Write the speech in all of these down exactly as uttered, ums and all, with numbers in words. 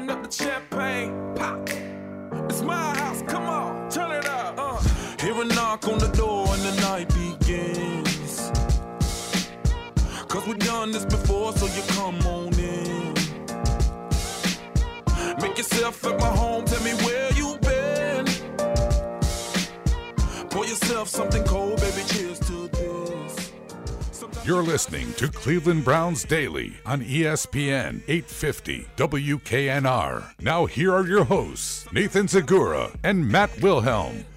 Open up the champagne, pop. It's my house, come on, turn it up. Uh. Hear a knock on the door and the night begins. Cause we've done this before, so you come on in. Make yourself at my home, tell me where you been. Pour yourself something cold, baby, cheers to this. Sometimes You're listening to Cleveland Browns Daily on E S P N eight fifty W K N R. Now here are your hosts, Nathan Zagura and Matt Wilhelm.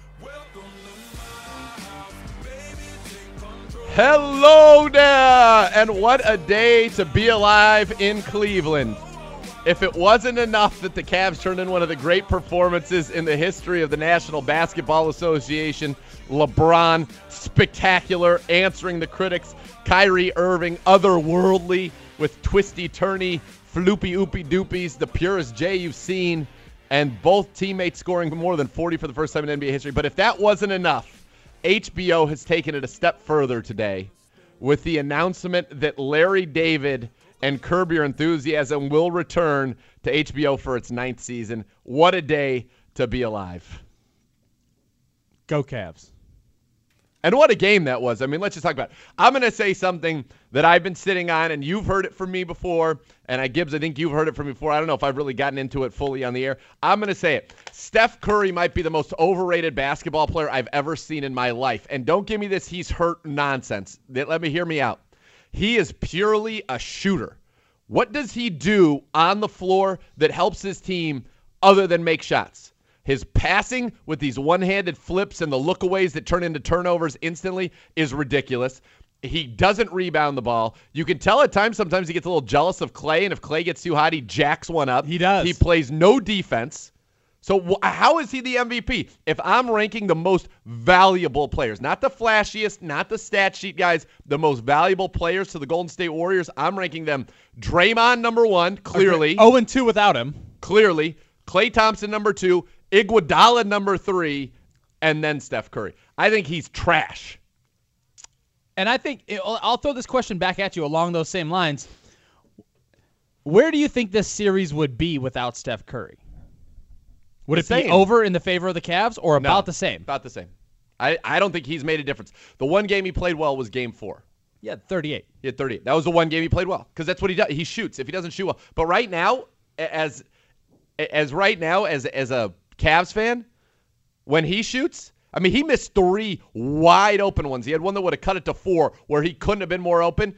Hello there, and what a day to be alive in Cleveland. If it wasn't enough that the Cavs turned in one of the great performances in the history of the National Basketball Association, LeBron, spectacular, answering the critics, Kyrie Irving, otherworldly, with twisty-turny, floopy-oopy-doopies, the purest J you've seen, and both teammates scoring more than forty for the first time in N B A history. But if that wasn't enough, H B O has taken it a step further today with the announcement that Larry David and Curb Your Enthusiasm will return to H B O for its ninth season. What a day to be alive. Go Cavs. And what a game that was. I mean, let's just talk about it. I'm going to say something that I've been sitting on, and you've heard it from me before. And I, Gibbs, I think you've heard it from me before. I don't know if I've really gotten into it fully on the air. I'm going to say it. Steph Curry might be the most overrated basketball player I've ever seen in my life. And don't give me this he's hurt nonsense. Let me hear me out. He is purely a shooter. What does he do on the floor that helps his team other than make shots? His passing with these one-handed flips and the lookaways that turn into turnovers instantly is ridiculous. He doesn't rebound the ball. You can tell at times, sometimes he gets a little jealous of Clay, and if Clay gets too hot, he jacks one up. He does. He plays no defense. So wh- how is he the M V P? If I'm ranking the most valuable players, not the flashiest, not the stat sheet guys, the most valuable players to the Golden State Warriors, I'm ranking them Draymond number one, clearly. oh and two without him. Clearly. Klay Thompson number two, Iguodala number three, and then Steph Curry. I think he's trash. And I think I'll throw this question back at you along those same lines. Where do you think this series would be without Steph Curry? Would The it be same. over in the favor of the Cavs or No, about the same? About the same. I, I don't think he's made a difference. The one game he played well was game four. Yeah, thirty-eight. He had thirty-eight. That was the one game he played well because that's what he does. He shoots. If he doesn't shoot well. But right now, as as right now, as as a Cavs fan, when he shoots, I mean, he missed three wide open ones. He had one that would have cut it to four where he couldn't have been more open.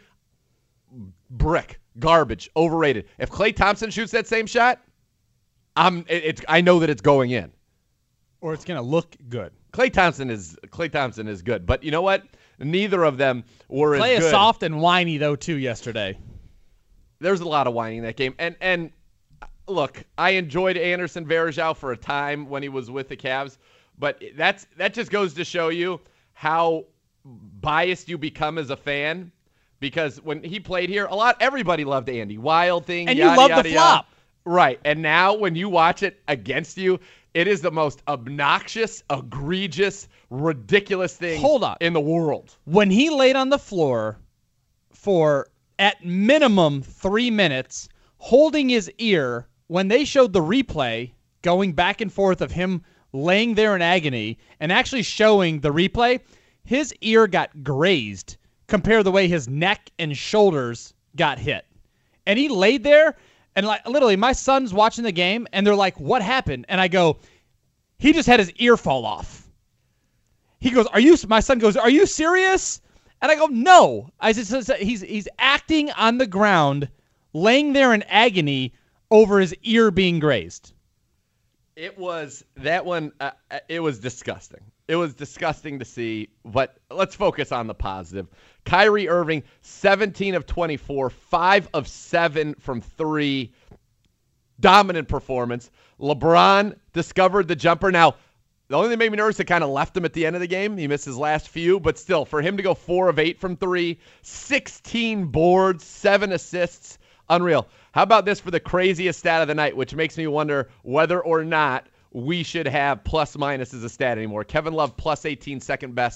Brick. Garbage. Overrated. If Klay Thompson shoots that same shot, I'm it, it's I know that it's going in. Or it's going to look good. Klay Thompson is Klay Thompson is good, but you know what? Neither of them were Klay as good. is soft and whiny, though, too, yesterday. There's a lot of whining in that game. And and look, I enjoyed Anderson Varejao for a time when he was with the Cavs, but that's that just goes to show you how biased you become as a fan. Because when he played here, a lot everybody loved Andy. Wild thing, And yada, you love yada, the yada. flop. Right. And now when you watch it against you, it is the most obnoxious, egregious, ridiculous thing Hold on. in the world. When he laid on the floor for, at minimum, three minutes, holding his ear, when they showed the replay, going back and forth of him laying there in agony, and actually showing the replay, his ear got grazed compared to the way his neck and shoulders got hit. And he laid there, and like literally, my son's watching the game, and they're like, what happened? And I go, he just had his ear fall off. He goes, are you, my son goes, are you serious? And I go, no. I just, he's, he's acting on the ground, laying there in agony over his ear being grazed. It was, that one, uh, it was disgusting. It was disgusting to see, but let's focus on the positive. Kyrie Irving, seventeen of twenty-four, five of seven from three. Dominant performance. LeBron discovered the jumper. Now, the only thing that made me nervous, it kind of left him at the end of the game. He missed his last few, but still, for him to go four of eight from three, sixteen boards, seven assists, unreal. How about this for the craziest stat of the night, which makes me wonder whether or not we should have plus minus as a stat anymore. Kevin Love plus eighteen, second best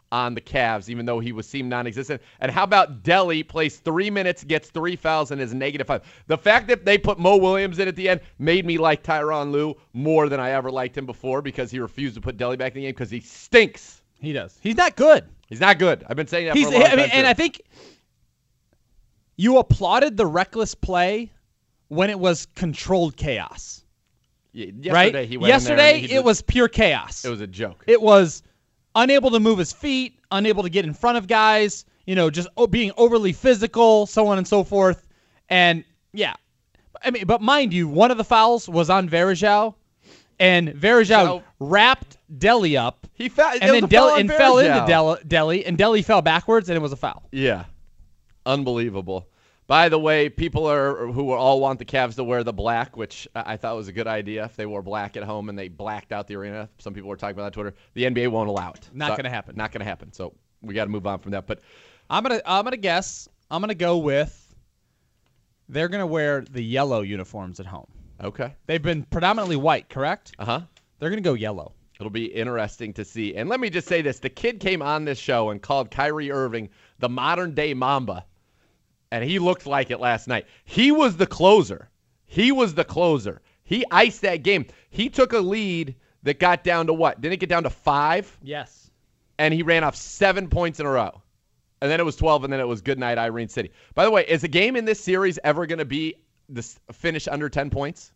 on the Cavs, even though he was seemed non-existent. And how about Delly plays three minutes, gets three fouls, and is negative five? The fact that they put Mo Williams in at the end made me like Tyronn Lue more than I ever liked him before because he refused to put Delly back in the game because he stinks. He does. He's not good. He's not good. I've been saying that He's, for a long I time. mean, and too. I think you applauded the reckless play when it was controlled chaos. Yeah, yesterday right? he went Yesterday in there and he it just- was pure chaos. It was a joke. It was unable to move his feet, unable to get in front of guys, you know, just o- being overly physical, so on and so forth. And, yeah. I mean, but mind you, one of the fouls was on Varejao, and Varejao So- wrapped Delly up, He fell, and then Delly and fell into Del- Delly, and Delly fell backwards, and it was a foul. Yeah. Unbelievable. By the way, people are who all want the Cavs to wear the black, which I I thought was a good idea if they wore black at home and they blacked out the arena. Some people were talking about that on Twitter. The N B A won't allow it. Not So- gonna happen. Not going to happen. So we got to move on from that. But I'm gonna I'm gonna guess. I'm gonna go with they're gonna wear the yellow uniforms at home. okay. They've been predominantly white, correct? Uh-huh. They're gonna go yellow. It'll be interesting to see. And let me just say this. The kid came on this show and called Kyrie Irving the modern-day Mamba, and he looked like it last night. He was the closer. He was the closer. He iced that game. He took a lead that got down to what? Didn't it get down to five? Yes. And he ran off seven points in a row. And then it was twelve, and then it was good night, Irene City. By the way, is a game in this series ever going to be this finish under ten points?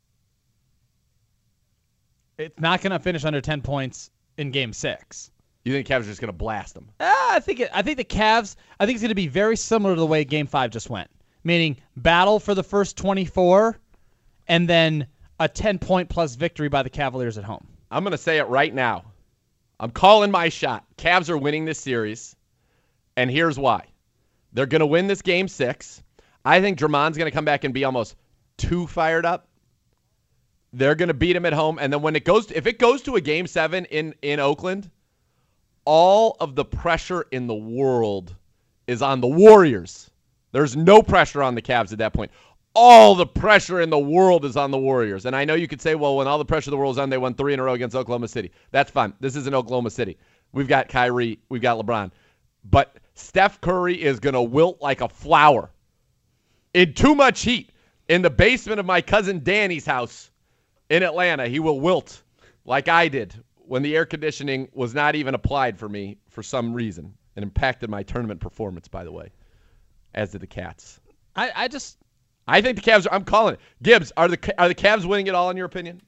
It's not gonna finish under ten points in Game Six. You think the Cavs are just going to blast them? Ah, I think it, I think the Cavs. I think it's gonna be very similar to the way Game Five just went, meaning battle for the first twenty-four, and then a ten-point plus victory by the Cavaliers at home. I'm going to say it right now. I'm calling my shot. Cavs are winning this series, and here's why. They're going to win this game six. I think Drummond's going to come back and be almost too fired up. They're going to beat him at home, and then when it goes, to, if it goes to a game seven in, in Oakland, all of the pressure in the world is on the Warriors. There's no pressure on the Cavs at that point. All the pressure in the world is on the Warriors. And I know you could say, well, when all the pressure in the world is on, they won three in a row against Oklahoma City. That's fine. This isn't Oklahoma City. We've got Kyrie. We've got LeBron. But Steph Curry is going to wilt like a flower in too much heat. In the basement of my cousin Danny's house in Atlanta, he will wilt like I did when the air conditioning was not even applied for me for some reason. It impacted my tournament performance, by the way, as did the Cats. I, I just I think the Cavs are, I'm calling it. Gibbs, are the are the Cavs winning it all in your opinion?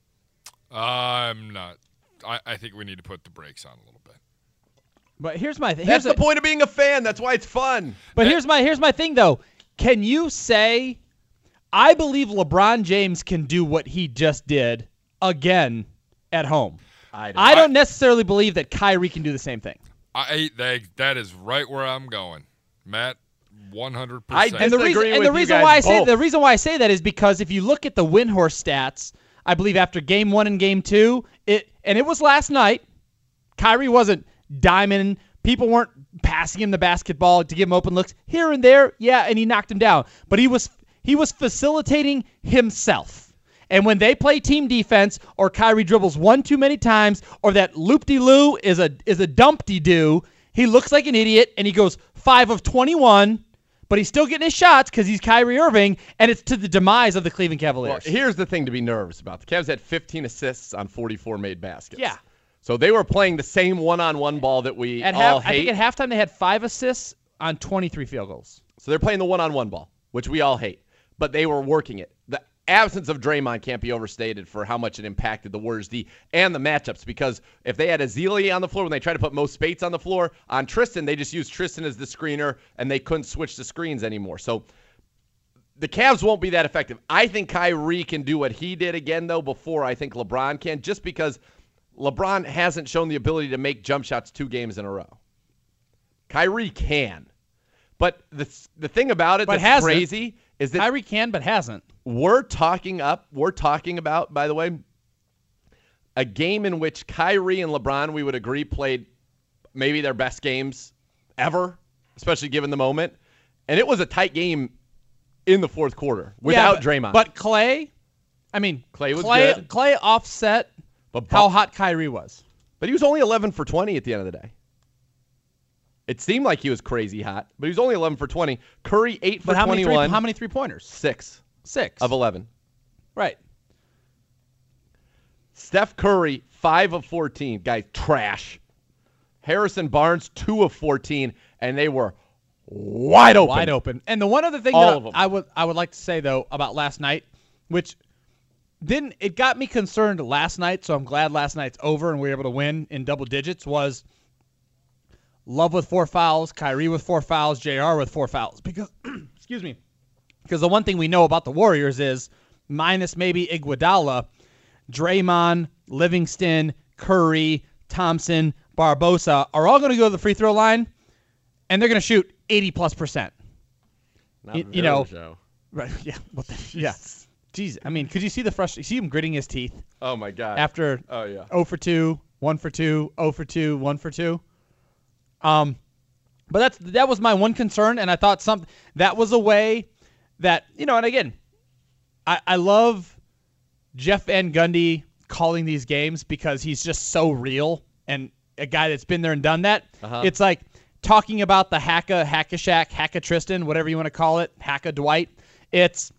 I'm not. I, I think we need to put the brakes on a little bit. But here's my th- That's here's the a, point of being a fan. That's why it's fun. But here's my here's my thing though. Can you say I believe LeBron James can do what he just did again at home? I don't. I don't necessarily believe that Kyrie can do the same thing. I that, that is right where I'm going, Matt. One hundred I percent. And the disagree reason and with the you reason guys why I say both. the reason why I say that is because if you look at the Windhorse stats, I believe after game one and game two, it and it was last night, Kyrie wasn't diming. People weren't passing him the basketball to give him open looks here and there. Yeah, and he knocked him down. But he was he was facilitating himself. And when they play team defense, or Kyrie dribbles one too many times, or that loop-de-loo is a is a dump-de-doo, he looks like an idiot, and he goes five of twenty-one, but he's still getting his shots because he's Kyrie Irving, and it's to the demise of the Cleveland Well, Cavaliers. here's the thing to be nervous about. The Cavs had fifteen assists on forty-four made baskets. Yeah. So they were playing the same one-on-one ball that we At all half, I hate. think at halftime they had five assists on twenty-three field goals. So they're playing the one-on-one ball, which we all hate. But they were working it. The absence of Draymond can't be overstated for how much it impacted the Warriors D and the matchups, because if they had Ezeli on the floor when they tried to put Mo Spates on the floor, on Tristan, they just used Tristan as the screener, and they couldn't switch the screens anymore. So the Cavs won't be that effective. I think Kyrie can do what he did again, though, before I think LeBron can, just because LeBron hasn't shown the ability to make jump shots two games in a row. Kyrie can. But the the thing about it But that's hasn't. crazy is that Kyrie can, but hasn't. we're talking up, we're talking about, by the way, a game in which Kyrie and LeBron, we would agree, played maybe their best games ever, especially given the moment. And it was a tight game in the fourth quarter without Yeah, but, Draymond. But Clay, I mean, Clay was Clay, good. Clay offset But how Bu- hot Kyrie was. But he was only eleven for twenty at the end of the day. It seemed like he was crazy hot, but he was only eleven for twenty. Curry, eight for But how twenty-one. many, three, how many three-pointers? Six Six. of eleven. Right. Steph Curry, five of fourteen. Guys, trash. Harrison Barnes, two of fourteen, and they were wide open. Wide open. And the one other thing All that of them. I would I would like to say though about last night, which didn't it got me concerned last night, so I'm glad last night's over and we were able to win in double digits, was Love with four fouls, Kyrie with four fouls, J R with four fouls. Because excuse me. Because the one thing we know about the Warriors is, minus maybe Iguodala, Draymond, Livingston, Curry, Thompson, Barbosa are all going to go to the free throw line, and they're going to shoot eighty plus percent. Not You- you very, know, Joe. Right? Yeah. What the, yeah. Jeez. I mean, could you see the frustration? See him gritting his teeth Oh, my God. after Oh, yeah. zero for two, one for two, zero for two, one for two. Um, but that's that was my one concern, and I thought some that was a way that you know. And again, I I love Jeff Van Gundy calling these games because he's just so real and a guy that's been there and done that. Uh-huh. It's like talking about the Hacka, Hackashack, Hacka Tristan, whatever you want to call it, Hacka Dwight. It's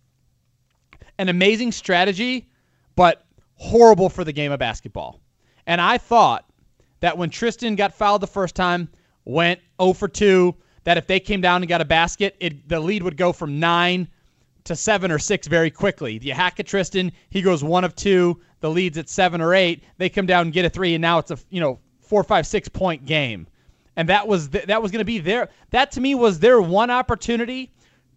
an amazing strategy, but horrible for the game of basketball. And I thought that when Tristan got fouled the first time, went zero for two, that if they came down and got a basket, it, the lead would go from nine to seven or six very quickly. You hack at Tristan, he goes one of two, the lead's at seven or eight, they come down and get a three, and now it's a you know four, five, six point game. And that was th- that was going to be their that to me was their one opportunity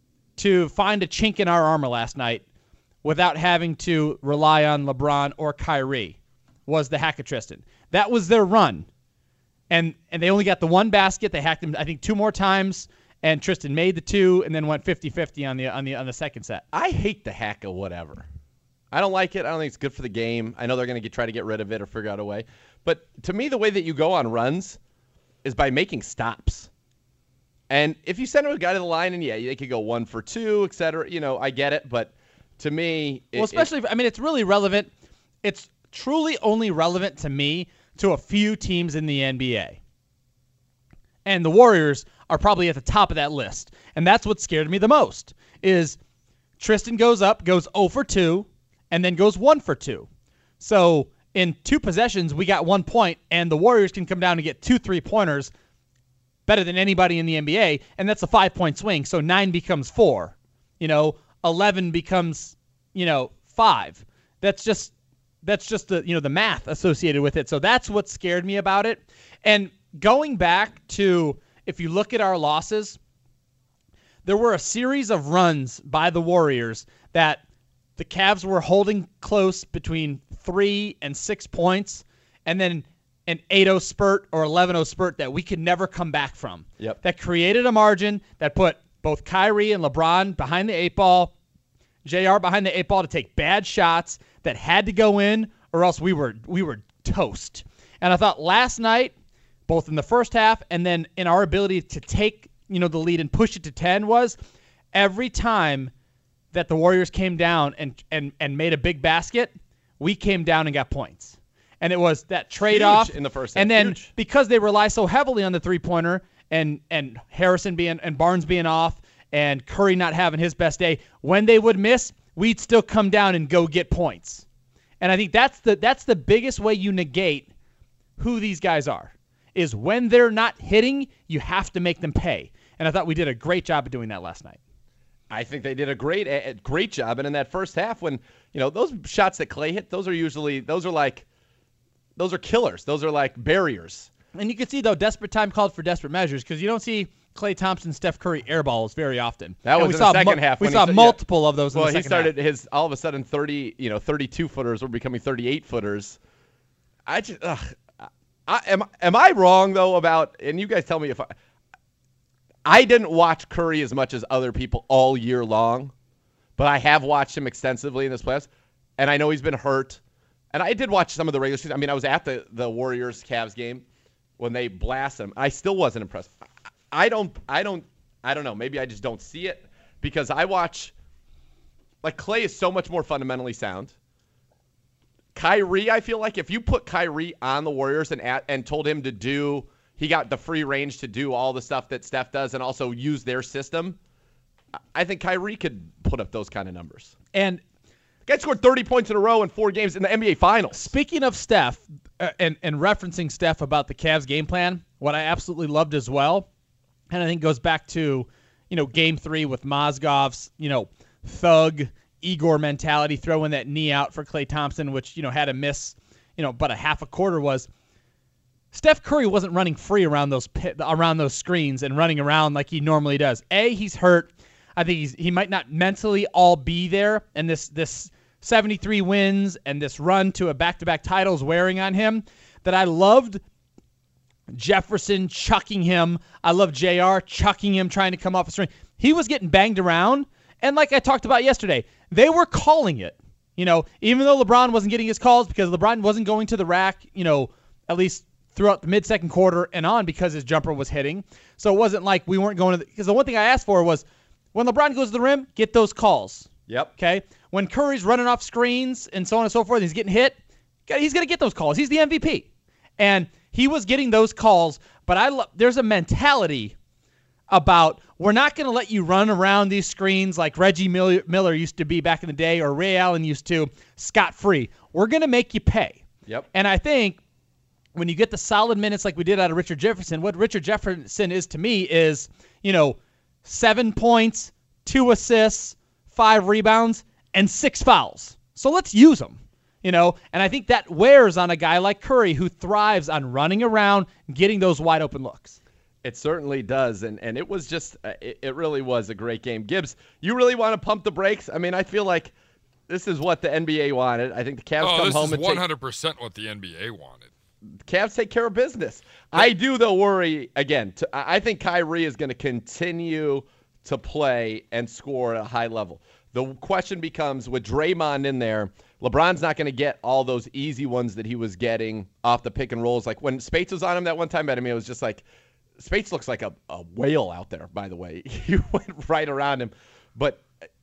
to find a chink in our armor last night without having to rely on LeBron or Kyrie, was the hack at Tristan. That was their run. And and they only got the one basket. They hacked him, I think, two more times, and Tristan made the two and then went fifty-fifty on the on the on the second set. I hate the hack of whatever. I don't like it. I don't think it's good for the game. I know they're going to try to get rid of it or figure out a way. But to me, the way that you go on runs is by making stops. And if you send a guy to the line, and yeah, they could go one for two, et cetera, you know, I get it. But to me, it, Well, especially, if, I mean, it's really relevant. It's truly only relevant to me to a few teams in the N B A. And the Warriors are probably at the top of that list. And that's what scared me the most, is Tristan goes up, goes zero for two, and then goes one for two. So in two possessions, we got one point, and the Warriors can come down and get two three-pointers better than anybody in the N B A, and that's a five-point swing. So nine becomes four. You know, eleven becomes, you know, five. That's just that's just the you know the math associated with it. So that's what scared me about it. And going back to, if you look at our losses, there were a series of runs by the Warriors that the Cavs were holding close between three and six points, and then an eight oh spurt or eleven oh spurt that we could never come back from. Yep. That created a margin that put both Kyrie and LeBron behind the eight ball, J R behind the eight ball to take bad shots that had to go in, or else we were we were toast. And I thought last night, both in the first half and then in our ability to take, you know, the lead and push it to ten, was every time that the Warriors came down and and and made a big basket, we came down and got points. And it was that trade-off Huge in the first half. And then Huge. because they rely so heavily on the three-pointer and and Harrison being and Barnes being off and Curry not having his best day, when they would miss, we'd still come down and go get points. And I think that's the that's the biggest way you negate who these guys are, is when they're not hitting, you have to make them pay. And I thought we did a great job of doing that last night. I think they did a great a great job. And in that first half, when, you know, those shots that Clay hit, those are usually, those are like, those are killers. Those are like barriers. And you can see, though, desperate time called for desperate measures, because you don't see Klay Thompson, Steph Curry airballs very often. That And was we in saw the second mu- half We when he saw sta- yeah. multiple of those in Well, the he second started half. his, all of a sudden, thirty, you know, thirty-two footers were becoming thirty-eight footers. I just, ugh. I, am, am I wrong, though, about, and you guys tell me if I, I didn't watch Curry as much as other people all year long, but I have watched him extensively in this playoffs, and I know he's been hurt. And I did watch some of the regular season. I mean, I was at the, the Warriors-Cavs game when they blast him. I still wasn't impressed. I, I don't, I don't, I don't know. Maybe I just don't see it because I watch, like, Clay is so much more fundamentally sound. Kyrie, I feel like if you put Kyrie on the Warriors and at, and told him to do, he got the free range to do all the stuff that Steph does and also use their system, I think Kyrie could put up those kind of numbers. And the guy scored thirty points in a row in four games in the N B A Finals. Speaking of Steph, uh, and, and referencing Steph about the Cavs game plan, what I absolutely loved as well, and I think goes back to, you know, game three with Mozgov's, you know, thug Igor mentality, throwing that knee out for Klay Thompson, which, you know, had a miss, you know, but a half a quarter was Steph Curry wasn't running free around those pit, around those screens and running around like he normally does. A, he's hurt. I think he's, he might not mentally all be there, and this this seventy-three wins and this run to a back-to-back title is wearing on him. That I loved Jefferson chucking him. I love J R chucking him, trying to come off a screen. He was getting banged around, and like I talked about yesterday, they were calling it. You know, even though LeBron wasn't getting his calls because LeBron wasn't going to the rack, you know, at least throughout the mid-second quarter and on because his jumper was hitting. So it wasn't like we weren't going to the, because the one thing I asked for was when LeBron goes to the rim, get those calls. Yep. Okay? When Curry's running off screens and so on and so forth, he's getting hit, he's going to get those calls. He's the M V P. And he was getting those calls, but I lo- there's a mentality about we're not going to let you run around these screens like Reggie Miller, Miller used to be back in the day or Ray Allen used to, scot-free. We're going to make you pay. Yep. And I think when you get the solid minutes like we did out of Richard Jefferson, what Richard Jefferson is to me is, you know, seven points, two assists, five rebounds, and six fouls. So let's use them, you know, and I think that wears on a guy like Curry who thrives on running around, getting those wide open looks. It certainly does, and, and it was just uh, – it, it really was a great game. Gibbs, you really want to pump the brakes? I mean, I feel like this is what the N B A wanted. I think the Cavs oh, come this home is and one hundred percent take, what the N B A wanted. Cavs take care of business. I do, though, worry, again, to, I think Kyrie is going to continue to play and score at a high level. The question becomes, with Draymond in there, LeBron's not going to get all those easy ones that he was getting off the pick and rolls. Like when Spates was on him that one time, I mean, it was just like – Spates looks like a, a whale out there, by the way. He went right around him. But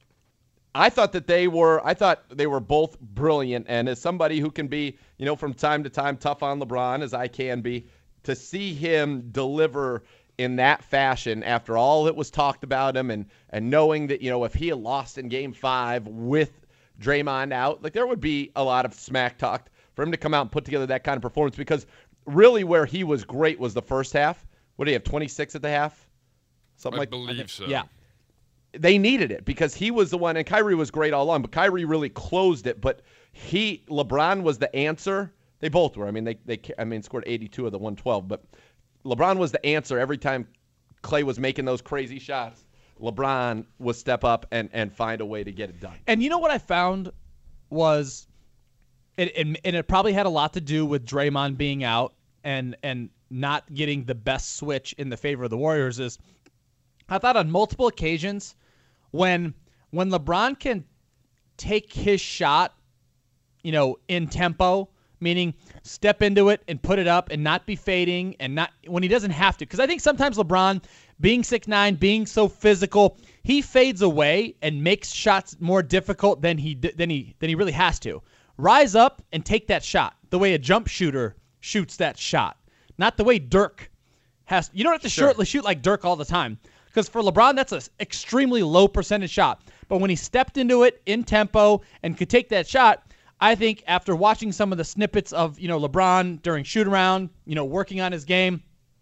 I thought that they were I thought they were both brilliant. And as somebody who can be, you know, from time to time tough on LeBron, as I can be, to see him deliver in that fashion after all that was talked about him and, and knowing that, you know, if he had lost in game five with Draymond out, like there would be a lot of smack talk for him to come out and put together that kind of performance, because really where he was great was the first half. What do you have, twenty-six at the half? Something I like believe I so. Yeah. They needed it because he was the one, and Kyrie was great all along, but Kyrie really closed it. But he, LeBron was the answer. They both were. I mean, they, they, I mean, scored eighty-two of the one twelve, but LeBron was the answer every time Klay was making those crazy shots. LeBron would step up and, and find a way to get it done. And you know what I found was, it, it, and it probably had a lot to do with Draymond being out and and not getting the best switch in the favor of the Warriors, is I thought on multiple occasions when when LeBron can take his shot, you know, in tempo, meaning step into it and put it up and not be fading, and not when he doesn't have to. Because I think sometimes LeBron, being six nine, being so physical, he fades away and makes shots more difficult than he than he than he really has to. Rise up and take that shot the way a jump shooter shoots that shot, not the way Dirk has. You don't have to Sure. shoot, shoot like Dirk all the time, because for LeBron that's an extremely low percentage shot. But when he stepped into it in tempo and could take that shot, I think after watching some of the snippets of, you know, LeBron during shoot around, you know, working on his game,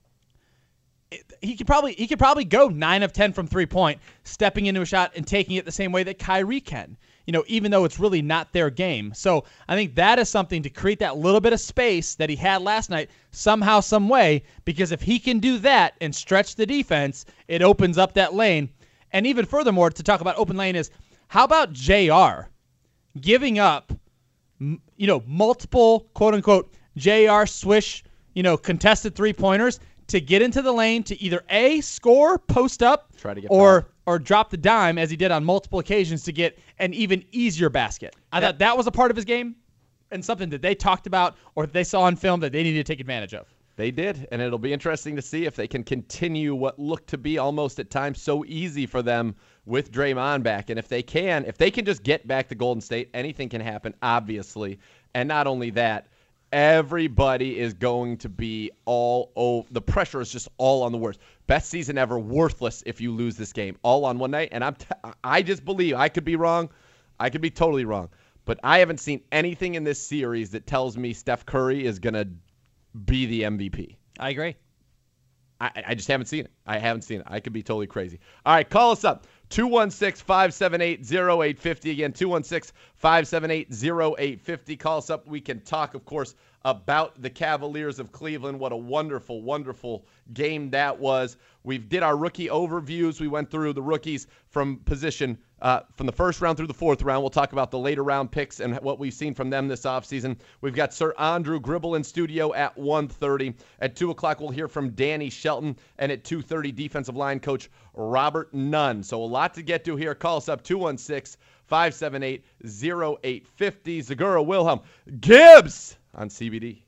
it, he could probably he could probably go nine of ten from three point, stepping into a shot and taking it the same way that Kyrie can. You know, even though it's really not their game. So I think that is something to create that little bit of space that he had last night somehow, some way, because if he can do that and stretch the defense, it opens up that lane. And even furthermore, to talk about open lane is, how about J R giving up, you know, multiple quote-unquote J R swish, you know, contested three-pointers to get into the lane to either A, score, post up, Try to get or fouled. or drop the dime, as he did on multiple occasions, to get an even easier basket. I That- thought that was a part of his game and something that they talked about or they saw on film that they needed to take advantage of. They did, and it'll be interesting to see if they can continue what looked to be almost at times so easy for them with Draymond back. And if they can, if they can just get back to Golden State, anything can happen, obviously. And not only that, Everybody is going to be all over. The pressure is just all on the worst. Best season ever, worthless if you lose this game. All on one night. And I'm t- I just believe, I could be wrong. I could be totally wrong. But I haven't seen anything in this series that tells me Steph Curry is going to be the M V P. I agree. I, I just haven't seen it. I haven't seen it. I could be totally crazy. All right, call us up. two one six, five seven eight, zero eight five zero. Again, two one six, five seven eight, zero eight five zero. Call us up. We can talk, of course, about the Cavaliers of Cleveland. What a wonderful, wonderful game that was. We did our rookie overviews. We went through the rookies from position uh, from the first round through the fourth round. We'll talk about the later round picks and what we've seen from them this offseason. We've got Sir Andrew Gribble in studio at one thirty. At two o'clock, we'll hear from Danny Shelton. And at two thirty, defensive line coach Robert Nunn. So a lot to get to here. Call us up, two one six, five seven eight, zero eight five zero. Zagura Wilhelm Gibbs on C B D.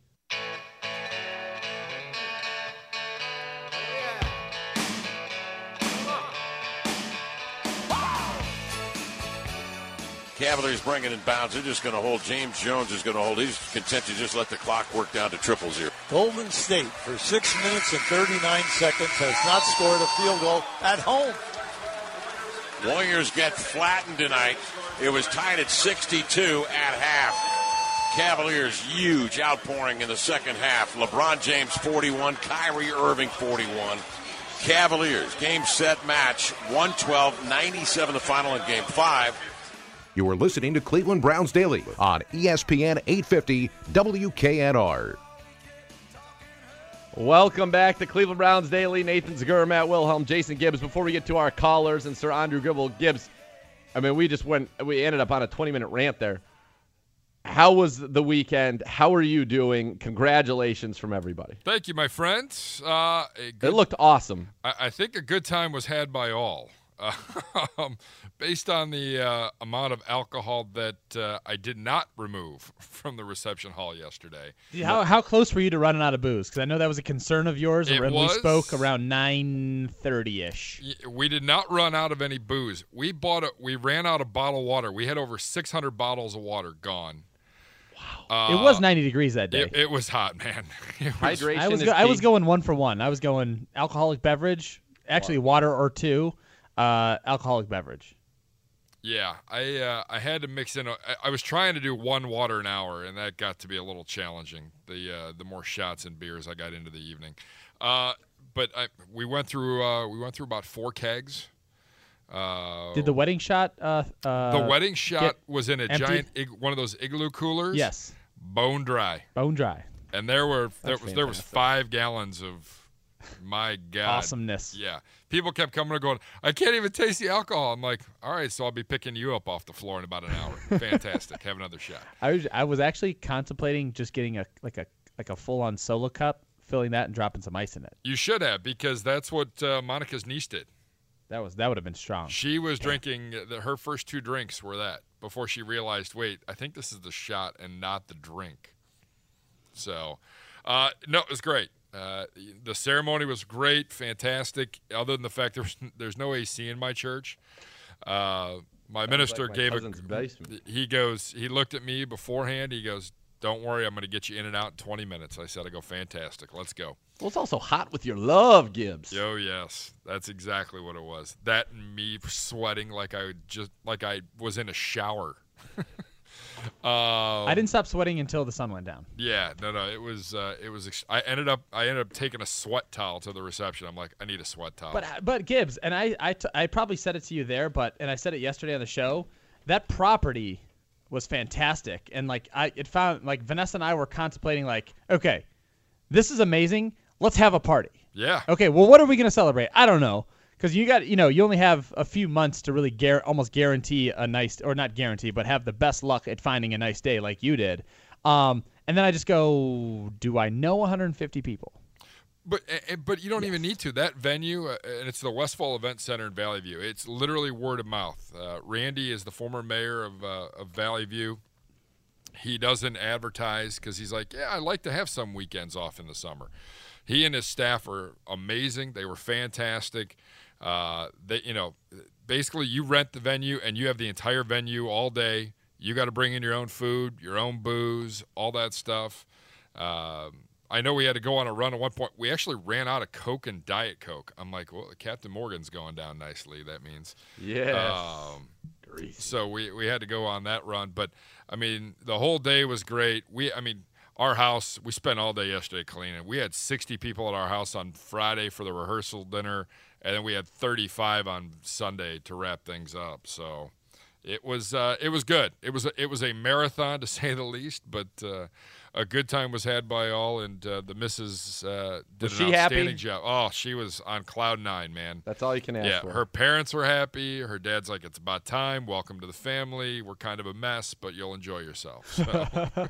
Cavaliers bring it in bounds. They're just going to hold. James Jones is going to hold. He's content to just let the clock work down to triple zero. Golden State, for six minutes and thirty-nine seconds, has not scored a field goal at home. Warriors get flattened tonight. It was tied at sixty-two at half. Cavaliers, huge outpouring in the second half. LeBron James, forty-one. Kyrie Irving, forty-one. Cavaliers, game, set, match, one twelve ninety-seven the final in game five. You are listening to Cleveland Browns Daily on E S P N eight fifty W K N R. Welcome back to Cleveland Browns Daily. Nathan Zagura, Matt Wilhelm, Jason Gibbs. Before we get to our callers and Sir Andrew Gribble, Gibbs, I mean, we just went, we ended up on a twenty-minute rant there. How was the weekend? How are you doing? Congratulations from everybody. Thank you, my friend. Uh, good, it looked awesome. I, I think a good time was had by all. Um, based on the uh, amount of alcohol that uh, I did not remove from the reception hall yesterday. How how close were you to running out of booze? Because I know that was a concern of yours It when was. we spoke around nine thirty-ish. We did not run out of any booze. We bought a, we ran out of bottled water. We had over six hundred bottles of water gone. Wow. Uh, it was ninety degrees that day. It, it was hot, man. It was, Hydration I was is go- I was key. going one for one. I was going alcoholic beverage, actually water or two, uh, alcoholic beverage. Yeah, I uh, I had to mix in. A, I, I was trying to do one water an hour, and that got to be a little challenging. The uh, the more shots and beers I got into the evening, uh, but I, we went through uh, we went through about four kegs. Uh, Did the wedding shot? Uh, uh, the wedding shot get was in a empty? giant ig- one of those igloo coolers. Yes. Bone dry, Bone dry. and there were there That's was there was fantastic. five gallons of. My God. Awesomeness. Yeah. People kept coming and going, I can't even taste the alcohol. I'm like, all right, so I'll be picking you up off the floor in about an hour. Fantastic. Have another shot. I was I was actually contemplating just getting a like a like a full on solo cup, filling that and dropping some ice in it. You should have, because that's what uh, Monica's niece did. That was that would have been strong. She was drinking, the, her first two drinks were that, before she realized, wait, I think this is the shot and not the drink. So, uh, no, it was great. Uh, the ceremony was great, fantastic. Other than the fact there was, there's no A C in my church, uh, my minister like my gave cousin's a. basement. He goes. He looked at me beforehand. He goes, "Don't worry, I'm going to get you in and out in twenty minutes." I said, "I go fantastic. Let's go." Well, it's also hot with your love, Gibbs. Oh yes, that's exactly what it was. That and me sweating like I just like I was in a shower. Uh, I didn't stop sweating until the sun went down. Yeah, no, no, it was, uh, it was. Ex- I ended up, I ended up taking a sweat towel to the reception. I'm like, I need a sweat towel. But but Gibbs, and I I, t- I probably said it to you there, but and I said it yesterday on the show. That property was fantastic, and like I it found like Vanessa and I were contemplating like, okay, this is amazing. Let's have a party. Yeah. Okay. Well, what are we gonna celebrate? I don't know. Because you got, you know, you only have a few months to really gar- almost guarantee a nice, or not guarantee, but have the best luck at finding a nice day like you did. Um, and then I just go, do I know one hundred fifty people? But but you don't Yes. even need to. That venue, uh, and it's the Westfall Event Center in Valley View. It's literally word of mouth. Uh, Randy is the former mayor of, uh, of Valley View. He doesn't advertise because he's like, yeah, I like to have some weekends off in the summer. He and his staff are amazing. They were fantastic. Uh, they, you know, basically you rent the venue and you have the entire venue all day. You got to bring in your own food, your own booze, all that stuff. Um, I know we had to go on a run at one point. We actually ran out of Coke and Diet Coke. I'm like, well, Captain Morgan's going down nicely, that means. Yes. Um, so we, we had to go on that run. But, I mean, the whole day was great. We, I mean, our house, we spent all day yesterday cleaning. We had sixty people at our house on Friday for the rehearsal dinner, and then we had thirty-five on Sunday to wrap things up. So it was uh, it was good. It was a, it was a marathon, to say the least, but uh, a good time was had by all, and uh, the missus uh, did Was an she outstanding happy? job. Oh, she was on cloud nine, man. That's all you can ask Yeah, for. her parents were happy. Her dad's like, it's about time. Welcome to the family. We're kind of a mess, but you'll enjoy yourself. So.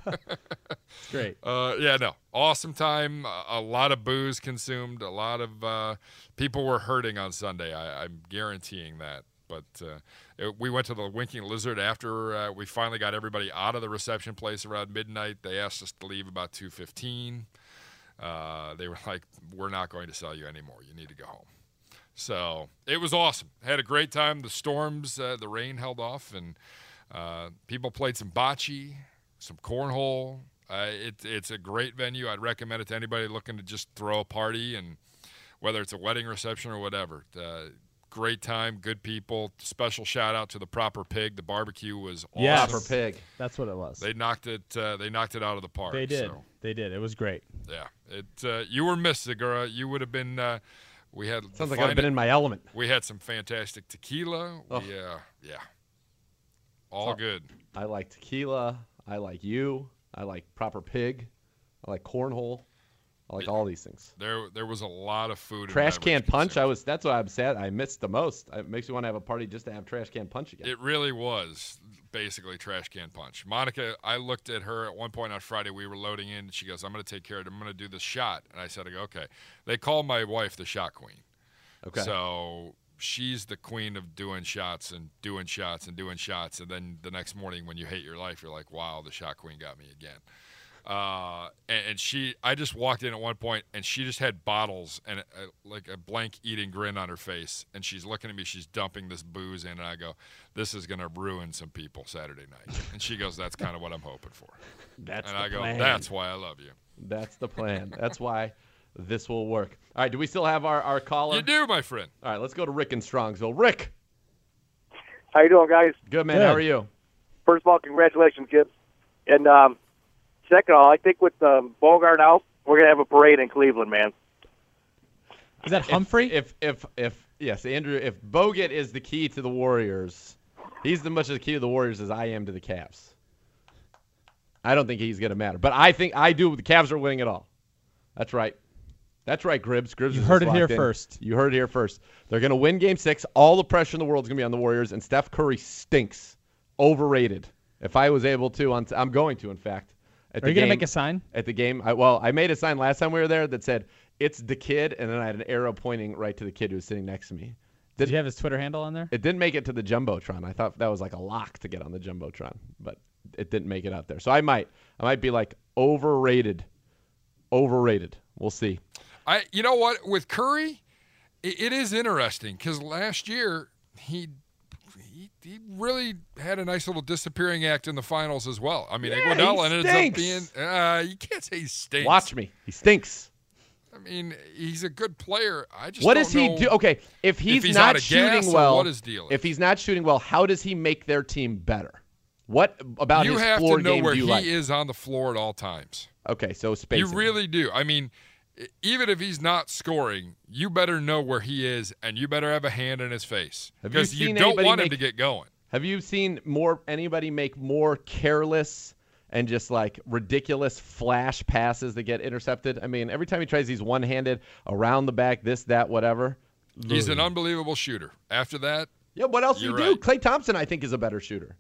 Great. Uh, yeah, no, awesome time. A, a lot of booze consumed. A lot of uh, people were hurting on Sunday. I, I'm guaranteeing that. But uh, it, we went to the Winking Lizard after uh, we finally got everybody out of the reception place around midnight. They asked us to leave about two fifteen. Uh, they were like, we're not going to sell you anymore. You need to go home. So it was awesome. Had a great time. The storms, uh, the rain held off, and uh, people played some bocce, some cornhole. Uh, it, it's a great venue. I'd recommend it to anybody looking to just throw a party, and whether it's a wedding reception or whatever. Uh, great time, good people. Special shout out to the Proper Pig. The barbecue was awesome. Yes. Proper Pig. That's what it was. They knocked it. Uh, they knocked it out of the park. They did. So, They did. It was great. yeah, it. Uh, you were missed, Segura. You would have been. Uh, we had. Sounds like I've been in my element. We had some fantastic tequila. Oh. We, uh, yeah. All So- good. I like tequila. I like you. I like Proper Pig. I like cornhole. I like all these things. There, there was a lot of food. Trash and can beverage punch. I consumed. was. That's what I'm sad. I missed the most. It makes me want to have a party just to have trash can punch again. It really was basically trash can punch. Monica, I looked at her at one point on Friday. We were loading in. And she goes, "I'm going to take care of it. I'm going to do the shot." And I said, "Okay." They call my wife the shot queen. Okay. So she's the queen of doing shots and doing shots and doing shots. And then the next morning when you hate your life, you're like, wow, the shot queen got me again. Uh, and, and she, I just walked in at one point and she just had bottles and a, like a blank eating grin on her face. And she's looking at me, she's dumping this booze in. And I go, this is going to ruin some people Saturday night. And she goes, that's kind of what I'm hoping for. That's and the I go, plan. that's why I love you. That's the plan. That's why this will work. All right. Do we still have our, our caller? You do, my friend. All right. Let's go to Rick in Strongsville. Rick. How you doing, guys? Good, man. Good. How are you? First of all, congratulations, Gibbs. And um, second of all, I think with um, Bogart out, we're gonna have a parade in Cleveland, man. Is that Humphrey? If, if, if, if, yes, Andrew, if Bogut is the key to the Warriors, he's as much of the key to the Warriors as I am to the Cavs. I don't think he's going to matter. But I think I do. The Cavs are winning it all. That's right. That's right, Gribbs. Gribbs You is heard it locked here in. first. You heard it here first. They're going to win Game Six. All the pressure in the world is going to be on the Warriors, and Steph Curry stinks. Overrated. If I was able to, on, I'm going to, in fact. At Are the you going to game- make a sign? At the game, I, well, I made a sign last time we were there that said, "It's the kid," and then I had an arrow pointing right to the kid who was sitting next to me. Did you have his Twitter handle on there? It didn't make it to the Jumbotron. I thought that was like a lock to get on the Jumbotron, but it didn't make it out there. So I might, I might be like overrated, overrated. We'll see. I, you know what, with Curry, it, it is interesting because last year he, he he really had a nice little disappearing act in the finals as well. I mean, Yeah, Iguodala he ended stinks. up being. Uh, you can't say he stinks. Watch me. He stinks. I mean, he's a good player. I just What don't does he know do? Okay, if he's, he's not out of shooting gas or well, what his deal is. if he's not shooting well, how does he make their team better? What about You his have floor to know game where do you he like? is on the floor at all times. Okay, so spacing. You really do. I mean, e- even if he's not scoring, you better know where he is, and you better have a hand in his face Have you because you, seen don't anybody want him make- to get going. Have you seen more anybody make more careless and just like ridiculous flash passes that get intercepted? I mean, every time he tries these one-handed around the back, this, that, whatever. He's an unbelievable shooter. After that, Yeah, what else do you You're do? right. Klay Thompson, I think, is a better shooter.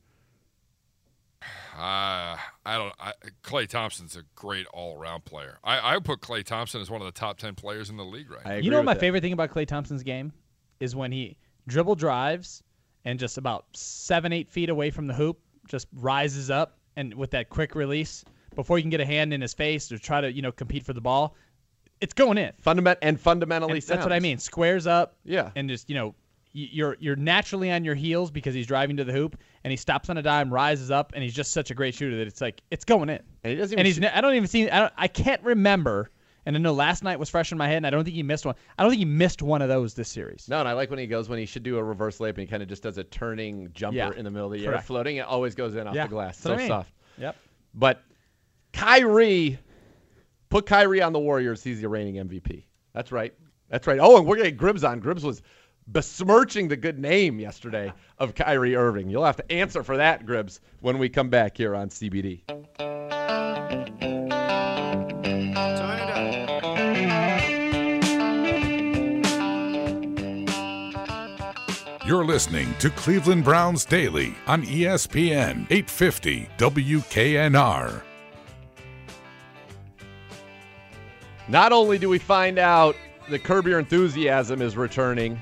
uh, I don't. I, Klay Thompson's a great all-around player. I, I would put Klay Thompson as one of the top ten players in the league right now. I agree You know what with my that. favorite thing about Klay Thompson's game is when he dribble drives and just about seven, eight feet away from the hoop, just rises up and with that quick release before you can get a hand in his face or try to, you know, compete for the ball, it's going in. Fundament and fundamentally And sound. that's what I mean. Squares up. Yeah. And just, you know, you're you're naturally on your heels because he's driving to the hoop, and he stops on a dime, rises up, and he's just such a great shooter that it's like it's going in. And he doesn't. And Even he's shoot- I don't even see I don't I can't remember. And I know last night was fresh in my head, and I don't think he missed one. I don't think he missed one of those this series. No, and I like when he goes when he should do a reverse layup and he kind of just does a turning jumper Yeah, in the middle of the air, correct. floating. It always goes in off Yeah, the glass. that's So what I mean. soft. Yep. But Kyrie, put Kyrie on the Warriors. He's the reigning M V P. That's right. That's right. Oh, and we're getting Gribbs on. Gribbs was besmirching the good name yesterday of Kyrie Irving. You'll have to answer for that, Gribbs, when we come back here on C B D. You're listening to Cleveland Browns Daily on E S P N eight fifty W K N R. Not only do we find out that Curb Your Enthusiasm is returning,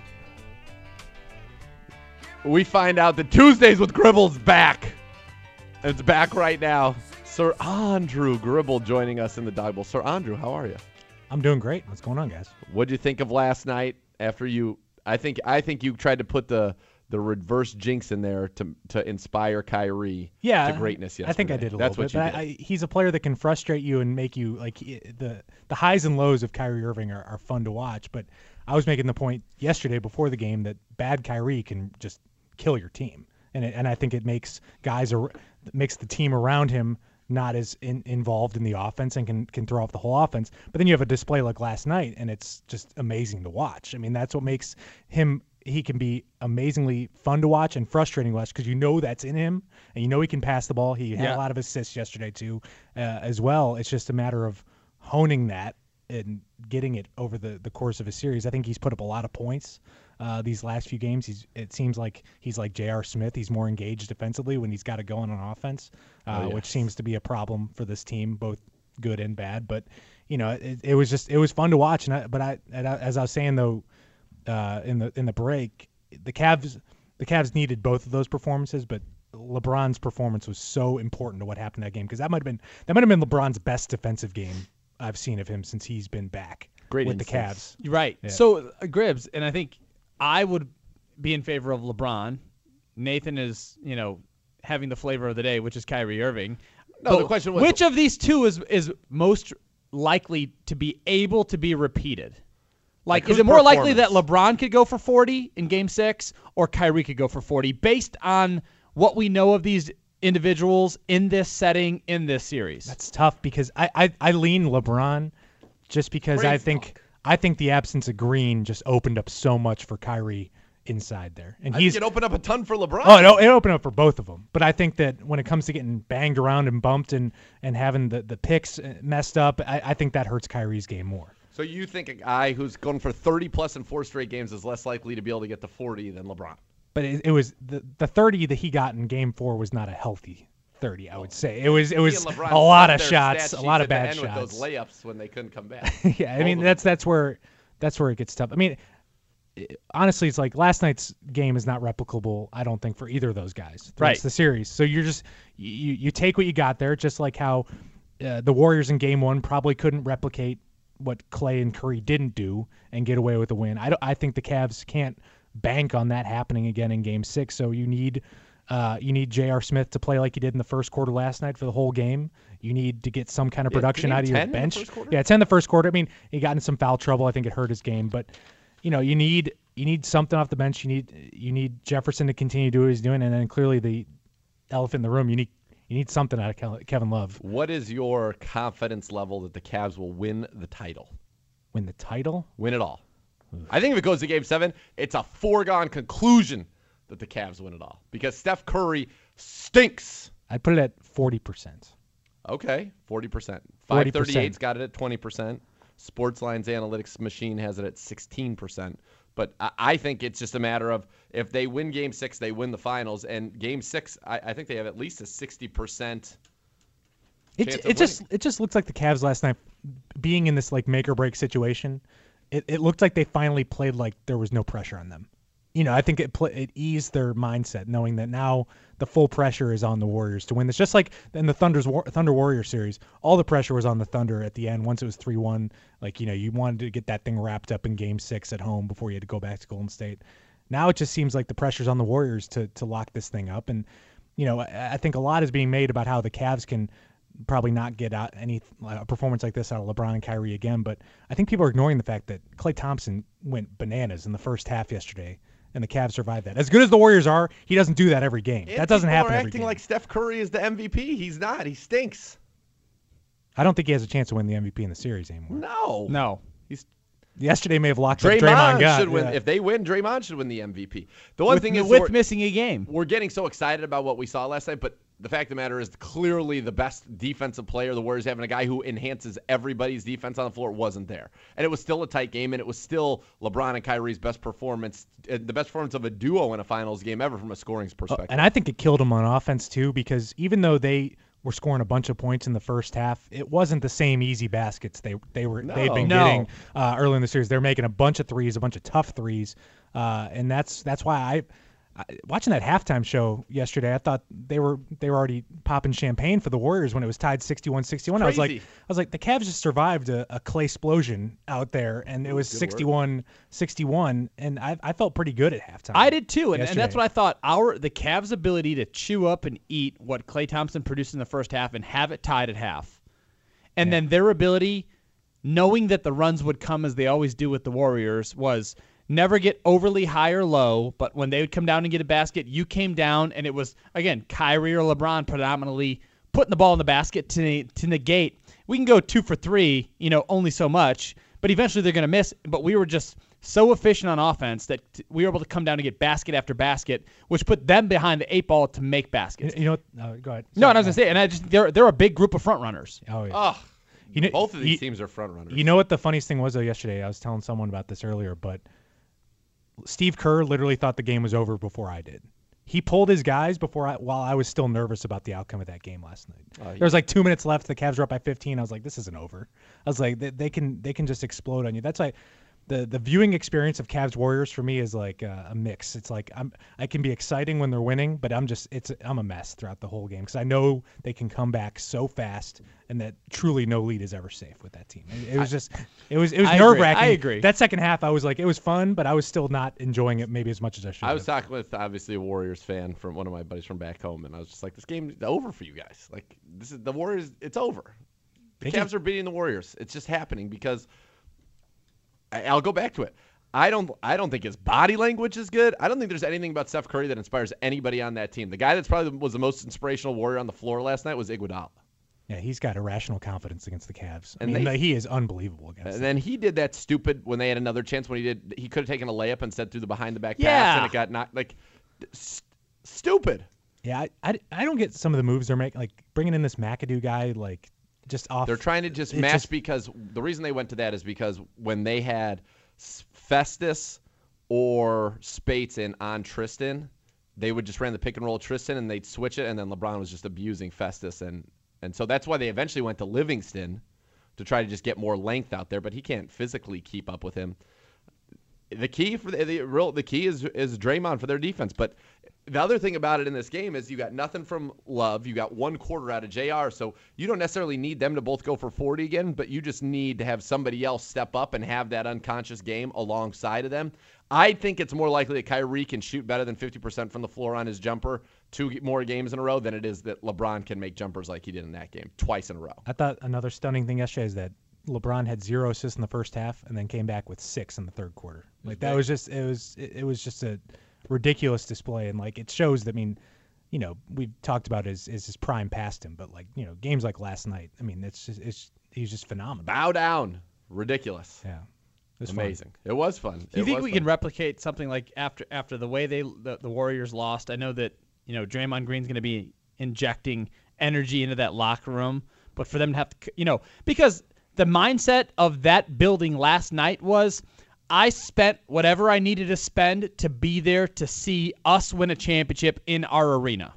we find out that Tuesdays with Gribble's back. It's back right now. Sir Andrew Gribble joining us in the Dog Bowl. Sir Andrew, how are you? I'm doing great. What's going on, guys? What did you think of last night after you I think I think you tried to put the the reverse jinx in there to to inspire Kyrie yeah, to greatness yesterday. I think I did a That's little what bit. you But did. I, I, he's a player that can frustrate you and make you like he- the the highs and lows of Kyrie Irving are, are fun to watch. But I was making the point yesterday before the game that bad Kyrie can just kill your team, and it, and I think it makes guys ar- makes the team around him not as in, involved in the offense and can can throw off the whole offense. But then you have a display like last night, and it's just amazing to watch. I mean, that's what makes him. He can be amazingly fun to watch and frustrating to watch because you know that's in him, and you know he can pass the ball. He had Yeah. a lot of assists yesterday too, uh, as well. It's just a matter of honing that and getting it over the, the course of a series. I think he's put up a lot of points uh, these last few games. He's it seems like he's like J R. Smith. He's more engaged defensively when he's got to go on on offense, uh, Oh, yes. which seems to be a problem for this team, both good and bad. But you know, it, it was just it was fun to watch. And I, but I, and I as I was saying though. Uh, in the in the break, the Cavs the Cavs needed both of those performances, but LeBron's performance was so important to what happened in that game because that might have been that might have been LeBron's best defensive game I've seen of him since he's been back Great with instincts. the Cavs. You're right. Yeah. So, uh, Gribbs, and I think I would be in favor of LeBron. Nathan is, you know, having the flavor of the day, which is Kyrie Irving. No, But the question was- which of these two is is most likely to be able to be repeated? Like, Like, is whose it more likely that performance? LeBron could go for forty in Game Six, or Kyrie could go for forty, based on what we know of these individuals in this setting in this series? That's tough because I, I, I lean LeBron just because I Brain think fuck. I think the absence of Green just opened up so much for Kyrie inside there, and I he's think it opened up a ton for LeBron. Oh, no, it opened up for both of them. But I think that when it comes to getting banged around and bumped and, and having the, the picks messed up, I, I think that hurts Kyrie's game more. So you think a guy who's going for thirty plus in four straight games is less likely to be able to get to forty than LeBron? But it, it was the, the thirty that he got in game four was not a healthy thirty, I would say. It was it was He and LeBron a lot flipped of their shots, stat a lot sheets of bad at the end shots. with those layups when they couldn't come back. yeah, I Both mean of that's that's where that's where it gets tough. I mean, it- honestly, it's like last night's game is not replicable. I don't think for either of those guys. Right. It's the series, so you're just you you take what you got there, just like how uh, the Warriors in game one probably couldn't replicate what Clay and Curry didn't do and get away with a win. I don't, I think the Cavs can't bank on that happening again in game six. So you need uh, you need J R. Smith to play like he did in the first quarter last night for the whole game. You need to get some kind of Yeah, production didn't out of he your have ten in the bench. first quarter? Yeah, ten in the first quarter. I mean, he got in some foul trouble. I think it hurt his game, but you know, you need you need something off the bench. You need you need Jefferson to continue to do what he's doing, and then clearly the elephant in the room. You need you need something out of Kel- Kevin Love. What is your confidence level that the Cavs will win the title? Win the title? Win it all. I think if it goes to game seven, it's a foregone conclusion that the Cavs win it all because Steph Curry stinks. I'd put it at forty percent. Okay, forty percent. forty five thirty-eight's percent. got it at twenty percent. Sportsline's analytics machine has it at sixteen percent. But I, I think it's just a matter of if they win game six, they win the finals. And game six, I, I think they have at least a sixty percent It chance it of just winning. it just looks like the Cavs last night being in this like make or break situation. It it looked like they finally played like there was no pressure on them. You know, I think it pl- it eased their mindset knowing that now the full pressure is on the Warriors to win this. Just like in the Thunder's War- Thunder Warrior series, all the pressure was on the Thunder at the end. Once it was three one, like you know, you wanted to get that thing wrapped up in Game Six at home before you had to go back to Golden State. Now it just seems like the pressure's on the Warriors to to lock this thing up. And, you know, I, I think a lot is being made about how the Cavs can probably not get out any a performance like this out of LeBron and Kyrie again. But I think people are ignoring the fact that Klay Thompson went bananas in the first half yesterday, and the Cavs survived that. As good as the Warriors are, he doesn't do that every game. And that doesn't happen People are every acting game. like Steph Curry is the M V P. He's not. He stinks. I don't think he has a chance to win the M V P in the series anymore. No. No. He's Yesterday may have locked up Draymond, Draymond got. should win. Yeah. If they win, Draymond should win the M V P. The one with, thing is with we're, missing a game. we're getting so excited about what we saw last night, but the fact of the matter is clearly the best defensive player the Warriors having a guy who enhances everybody's defense on the floor wasn't there. And it was still a tight game, and it was still LeBron and Kyrie's best performance, uh, the best performance of a duo in a finals game ever from a scoring perspective. And I think it killed them on offense too, because even though they were scoring a bunch of points in the first half, it wasn't the same easy baskets they they were No. they've been No. getting uh, early in the series. They're making a bunch of threes, a bunch of tough threes, uh, and that's that's why I, I watching that halftime show yesterday. I thought they were they were already popping champagne for the Warriors when it was tied sixty-one sixty-one. I was like Crazy. I was like the Cavs just survived a, a clay explosion out there, and it was Good word. sixty-one sixty-one, and I I felt pretty good at halftime. I did too, and, and that's yesterday. what I thought. Our the Cavs' ability to chew up and eat what Klay Thompson produced in the first half and have it tied at half, and Yeah. then their ability, knowing that the runs would come as they always do with the Warriors, was never get overly high or low. But when they would come down and get a basket, you came down, and it was again Kyrie or LeBron predominantly putting the ball in the basket to to negate. We can go two for three, you know, only so much, but eventually they're going to miss. But we were just so efficient on offense that t- we were able to come down and get basket after basket, which put them behind the eight ball to make baskets. You know what? Uh, go ahead. No, and I was Sorry, gonna say, and I just they're they're a big group of front runners. Oh yeah. Ugh. You know, Both of these you- teams are front runners. You know what the funniest thing was though yesterday? I was telling someone about this earlier, but Steve Kerr literally thought the game was over before I did. He pulled his guys before I, while I was still nervous about the outcome of that game last night. Uh, There was like two minutes left. The Cavs were up by fifteen. I was like, this isn't over. I was like, they, they can they can just explode on you. That's like the the viewing experience of Cavs Warriors for me is like a, a mix. It's like I'm I can be exciting when they're winning, but I'm just it's I'm a mess throughout the whole game because I know they can come back so fast, and that truly no lead is ever safe with that team. It, it was just it was it was I agree. nerve wracking. I agree. That second half, I was like, it was fun, but I was still not enjoying it maybe as much as I should. I was have. talking with obviously a Warriors fan from one of my buddies from back home, and I was just like, "This game is over for you guys. Like, this is the Warriors. It's over. The They Cavs can- are beating the Warriors. It's just happening because I, I'll go back to it. I don't. I don't think his body language is good. I don't think there's anything about Steph Curry that inspires anybody on that team. The guy that's probably was the most inspirational Warrior on the floor last night was Iguodala. Yeah, he's got irrational confidence against the Cavs. I And mean, they- he is unbelievable against And them. then he did that stupid when they had another chance when he did. He could have taken a layup instead threw the behind the back pass, Yeah. and it got knocked. Like, st- stupid. Yeah, I, I, I don't get some of the moves they're making, like bringing in this McAdoo guy, like just off. They're trying to just it's match just- because the reason they went to that is because when they had S- Festus or Spates in on Tristan, they would just ran the pick and roll Tristan and they'd switch it, and then LeBron was just abusing Festus, and and so that's why they eventually went to Livingston to try to just get more length out there, but he can't physically keep up with him. The key for the, the real the key is is Draymond for their defense, but the other thing about it in this game is you got nothing from Love. You got one quarter out of J R, so you don't necessarily need them to both go for forty again, but you just need to have somebody else step up and have that unconscious game alongside of them. I think it's more likely that Kyrie can shoot better than fifty percent from the floor on his jumper two more games in a row than it is that LeBron can make jumpers like he did in that game twice in a row. I thought another stunning thing yesterday is that LeBron had zero assists in the first half and then came back with six in the third quarter. Like that was just it was it, it was just a ridiculous display, and like it shows that I mean, you know, we've talked about his is his prime past him, but like you know, games like last night, I mean, it's just it's he's just phenomenal. Bow down. Ridiculous. Yeah, it was fun. Amazing. It was fun. Do you It think was we fun. can replicate something like after after the way they the, the Warriors lost? I know that you know Draymond Green's going to be injecting energy into that locker room, but for them to have to, you know, because the mindset of that building last night was, I spent whatever I needed to spend to be there to see us win a championship in our arena,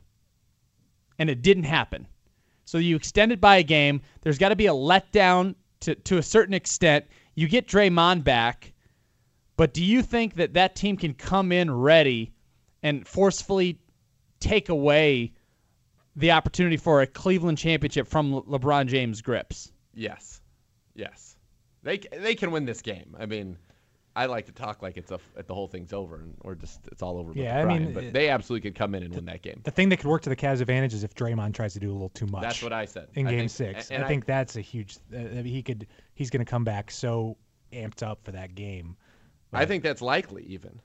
and it didn't happen. So you extend it by a game. There's got to be a letdown to to a certain extent. You get Draymond back. But do you think that that team can come in ready and forcefully take away the opportunity for a Cleveland championship from Le- LeBron James' grips? Yes. Yes. They they can win this game. I mean, I like to talk like it's a the whole thing's over and or just it's all over. Yeah, with the I crying, mean, but it- they absolutely could come in and win that game. The thing that could work to the Cavs' advantage is if Draymond tries to do a little too much. That's what I said in I Game think- Six. and I I- think that's a huge. Uh, he could. He's going to come back so amped up for that game. I think that's likely even.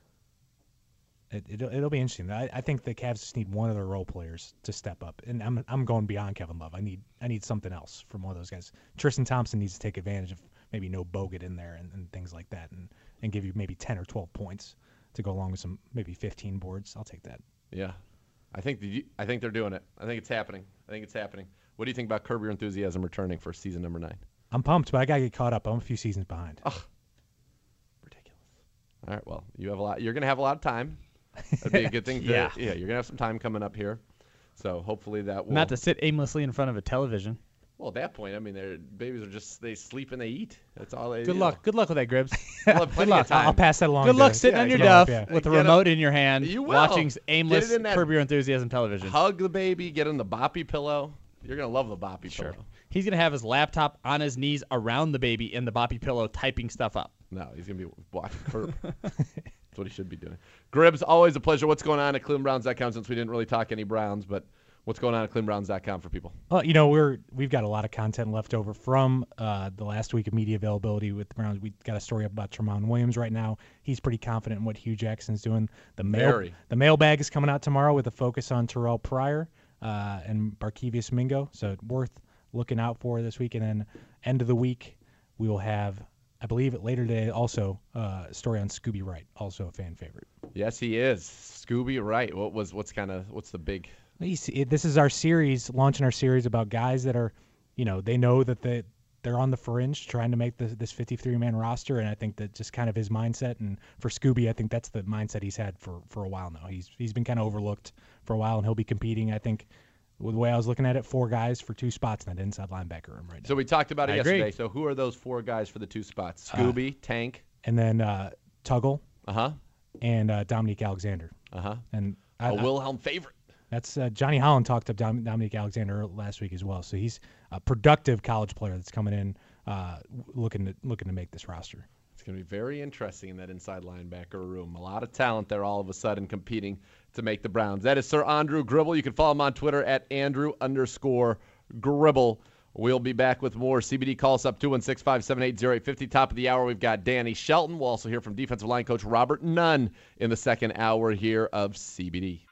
It, it'll, it'll be interesting. I, I think the Cavs just need one of their role players to step up, and I'm I'm going beyond Kevin Love. I need I need something else from one of those guys. Tristan Thompson needs to take advantage of maybe no Bogut in there and, and things like that, and, and give you maybe ten or twelve points to go along with some maybe fifteen boards. I'll take that. Yeah, I think the, I think they're doing it. I think it's happening. I think it's happening. What do you think about Curb Your Enthusiasm returning for season number nine? I'm pumped, but I gotta get caught up. I'm a few seasons behind. Ugh. Ridiculous. All right, well, you have a lot. You're gonna have a lot of time. That'd be a good thing. To, Yeah. yeah. You're gonna have some time coming up here, so hopefully that will. Not to sit aimlessly in front of a television. Well, at that point, I mean, their babies are just they sleep and they eat. That's all they Good do. luck. Good luck with that, Gribbs. We'll have plenty luck. of time. I'll pass that along. Good to- luck sitting Yeah, on your get duff up, yeah. with the Get remote in your hand, You will. watching Get aimless it in that- Curb Your Enthusiasm television. Hug the baby. Get in the boppy pillow. You're gonna love the boppy Sure. pillow. He's gonna have his laptop on his knees around the baby in the boppy pillow, typing stuff up. No, he's gonna be watching Curb. That's what he should be doing. Gribbs, always a pleasure. What's going on at Cleveland Browns dot com? Since we didn't really talk any Browns, but what's going on at Cleveland Browns dot com for people? Well, you know, we're we've got a lot of content left over from uh, the last week of media availability with the Browns. We got a story up about Tramon Williams right now. He's pretty confident in what Hugh Jackson's doing. The mail Very. the mailbag is coming out tomorrow with a focus on Terrell Pryor uh, and Barkevius Mingo. So worth looking out for this week. And then end of the week, we will have, I believe, later today also uh, a story on Scooby Wright, also a fan favorite. Yes, he is. Scooby Wright. What was what's kind of what's the big? He's- it- This is our series, launching our series about guys that are, you know, they know that they they're on the fringe, trying to make the, this fifty-three man roster, and I think that just kind of his mindset. And for Scooby, I think that's the mindset he's had for, for a while now. He's he's been kind of overlooked for a while, and he'll be competing. I think, with the way I was looking at it, four guys for two spots in that inside linebacker room right now. So we talked about it I yesterday. agree. So who are those four guys for the two spots? Scooby, Tank. And then uh, Tuggle Uh huh. and uh, Dominique Alexander. Uh huh. And A I, I- Wilhelm favorite. That's uh, Johnny Holland talked up Dom- Dominique Alexander last week as well. So he's a productive college player that's coming in, uh, looking to looking to make this roster. It's going to be very interesting in that inside linebacker room. A lot of talent there all of a sudden competing to make the Browns. That is Sir Andrew Gribble. You can follow him on Twitter at Andrew underscore Gribble. We'll be back with more. C B D calls up two one six, five seven eight, zero eight five zero. Top of the hour, we've got Danny Shelton. We'll also hear from defensive line coach Robert Nunn in the second hour here of C B D.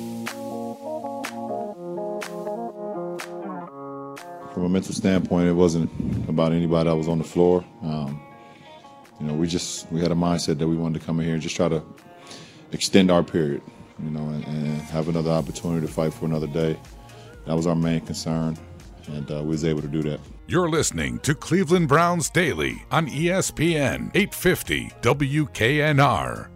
From a mental standpoint, it wasn't about anybody that was on the floor. Um, you know, we just we had a mindset that we wanted to come in here and just try to extend our period, you know, and, and have another opportunity to fight for another day. That was our main concern, and uh, we was able to do that. You're listening to Cleveland Browns Daily on E S P N eight fifty W K N R.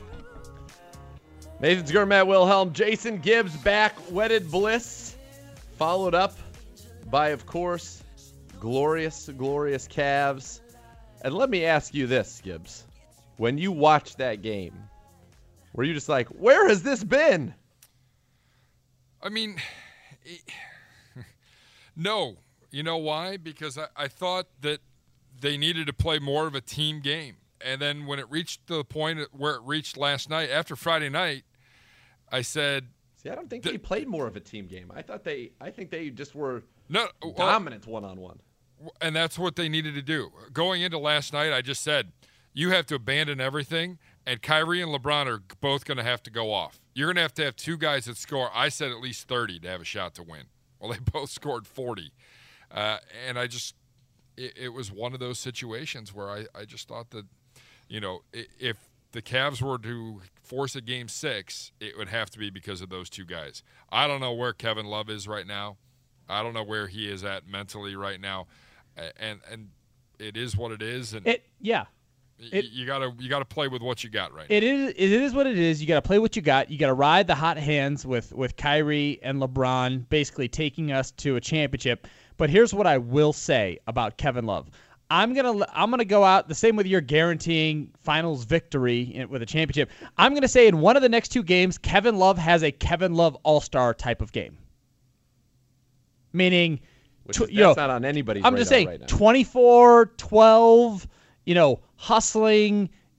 Nathan Zgur, Matt Wilhelm, Jason Gibbs back, Wedded Bliss, followed up by, of course, glorious, glorious Cavs. And let me ask you this, Gibbs. When you watched that game, were you just like, where has this been? I mean, it, no. You know why? Because I, I thought that they needed to play more of a team game. And then when it reached the point where it reached last night, after Friday night, I said, See, I don't think they played more of a team game. I thought they, I think they just were no, well, dominant one-on-one. and that's what they needed to do. Going into last night, I just said, you have to abandon everything, and Kyrie and LeBron are both going to have to go off. You're going to have to have two guys that score, I said at least thirty to have a shot to win. Well, they both scored forty. Uh, and I just, it, it was one of those situations where I, I just thought that, you know, if the Cavs were to force a game six, it would have to be because of those two guys. I don't know where Kevin Love is right now. I don't know where he is at mentally right now. And and it is what it is. And It yeah. It, you gotta you gotta play with what you got right It is it is what it is. You got to play what you got. You got to ride the hot hands with with Kyrie and LeBron basically taking us to a championship. But here's what I will say about Kevin Love. I'm going to I'm going to go out the same with your guaranteeing finals victory in, with a championship. I'm going to say in one of the next two games Kevin Love has a Kevin Love All-Star type of game. Meaning Which tw- is, you know, that's not on anybody's I'm just radar saying right now. twenty-four, twelve, you know, hustling,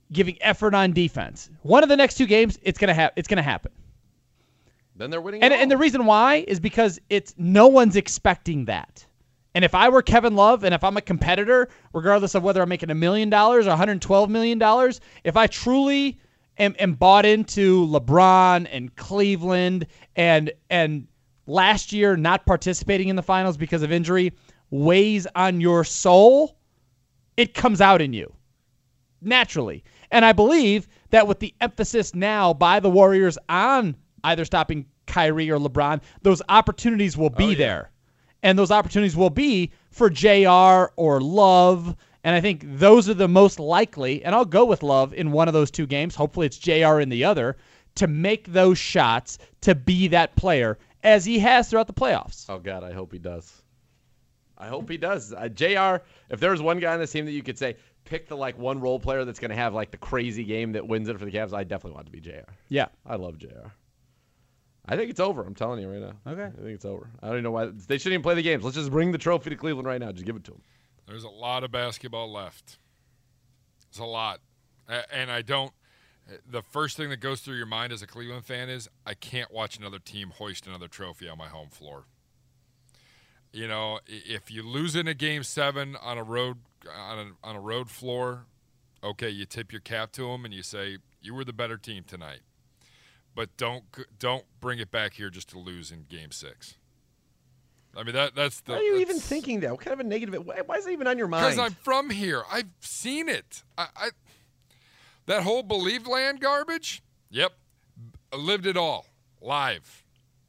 giving effort on defense. One of the next two games, it's gonna ha- it's gonna happen. Then they're winning. And and the reason why is because it's no one's expecting that. And if I were Kevin Love, and if I'm a competitor, regardless of whether I'm making a million dollars or one hundred twelve million dollars, if I truly am, am bought into LeBron and Cleveland and and last year not participating in the finals because of injury weighs on your soul, it comes out in you naturally. And I believe that with the emphasis now by the Warriors on either stopping Kyrie or LeBron, those opportunities will be Oh, yeah. there. And those opportunities will be for J R or Love. And I think those are the most likely, and I'll go with Love in one of those two games. Hopefully it's J R in the other, to make those shots, to be that player, as he has throughout the playoffs. Oh, God, I hope he does. I hope he does. Uh, J R, if there was one guy on this team that you could say, pick the like one role player that's going to have like the crazy game that wins it for the Cavs, I definitely want it to be J R. Yeah. I love J R. I think it's over. I'm telling you right now. Okay. I think it's over. I don't even know why. They shouldn't even play the games. Let's just bring the trophy to Cleveland right now. Just give it to them. There's a lot of basketball left. There's a lot. A- And I don't – the first thing that goes through your mind as a Cleveland fan is I can't watch another team hoist another trophy on my home floor. You know, i- if you lose in a game seven on a road on a, on a road floor, okay, you tip your cap to them and you say, you were the better team tonight. But don't don't bring it back here just to lose in game six. I mean, that that's the. Why are you even that's- thinking that? What kind of a negative? Why, why is it even on your mind? Because I'm from here. I've seen it. I, I that whole Believe Land garbage. Yep, I lived it all live.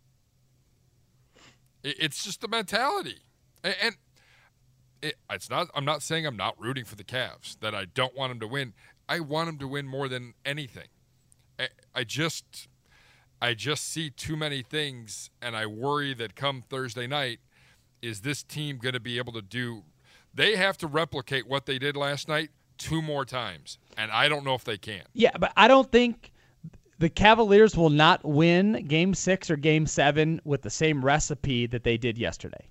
It, it's just the mentality, and, and it, it's not. I'm not saying I'm not rooting for the Cavs. That I don't want them to win. I want them to win more than anything. I, I just. I just see too many things, and I worry that come Thursday night, is this team going to be able to do – they have to replicate what they did last night two more times, and I don't know if they can. Yeah, but I don't think the Cavaliers will not win Game six or Game seven with the same recipe that they did yesterday.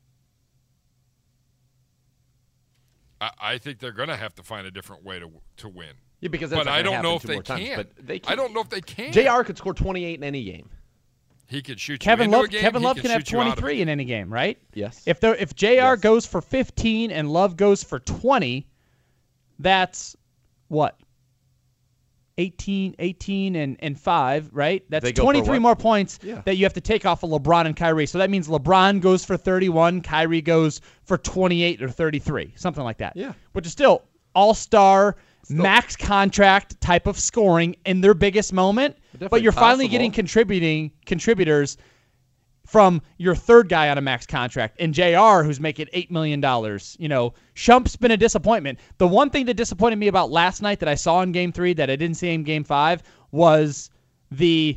I, I think they're going to have to find a different way to to win. Yeah, because that's but not I gonna don't happen know if two they more times, can. but they I don't know if they can. J R could score twenty-eight in any game. He could shoot Kevin you into Love, a game. Kevin he Love can can have shoot you out of twenty-three it. in any game, right? Yes. If there, if J R Yes. goes for fifteen and Love goes for twenty, that's what? eighteen, eighteen and, and five, right? That's They go for twenty-three what? more points Yeah. that you have to take off of LeBron and Kyrie. So that means LeBron goes for thirty-one, Kyrie goes for twenty-eight or thirty-three, something like that. Yeah. Which is still all-star, max contract type of scoring in their biggest moment. But Definitely you're finally possible. getting contributing contributors from your third guy on a max contract and J R, who's making eight million dollars. You know, Shump's been a disappointment. The one thing that disappointed me about last night that I saw in game three that I didn't see in game five was the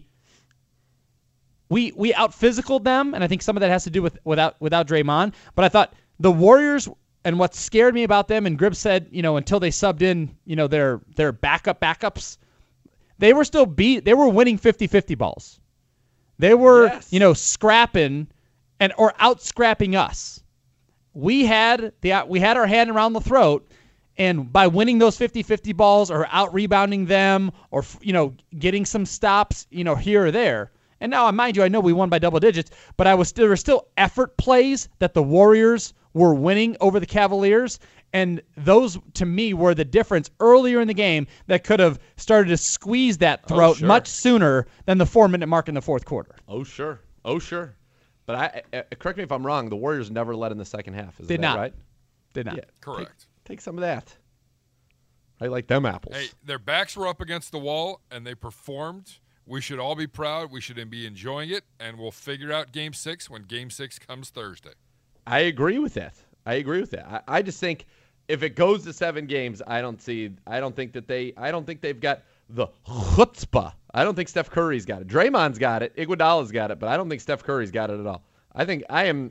we we out-physicaled them, and I think some of that has to do with without without Draymond. But I thought the Warriors, and what scared me about them, and Gribb said, you know, until they subbed in, you know, their their backup backups, they were still beat. They were winning fifty-fifty balls. They were, Yes. you know, scrapping and or out scrapping us. We had the we had our hand around the throat, and by winning those fifty-fifty balls or out rebounding them or, you know, getting some stops, you know, here or there. And now, mind you, I know we won by double digits, but I was still, there were still effort plays that the Warriors were winning over the Cavaliers, and those, to me, were the difference earlier in the game that could have started to squeeze that throat Oh, sure. much sooner than the four-minute mark in the fourth quarter. Oh, sure. Oh, sure. But I, I correct me if I'm wrong, the Warriors never led in the second half. Is Did that not. right? Did not. Yeah. Correct. Take, take some of that. I like them apples. Hey, their backs were up against the wall, and they performed. We should all be proud. We should be enjoying it, and we'll figure out Game Six when Game Six comes Thursday. I agree with that. I agree with that. I, I just think if it goes to seven games, I don't see. I don't think that they. I don't think they've got the chutzpah. I don't think Steph Curry's got it. Draymond's got it. Iguodala's got it, but I don't think Steph Curry's got it at all. I think I am.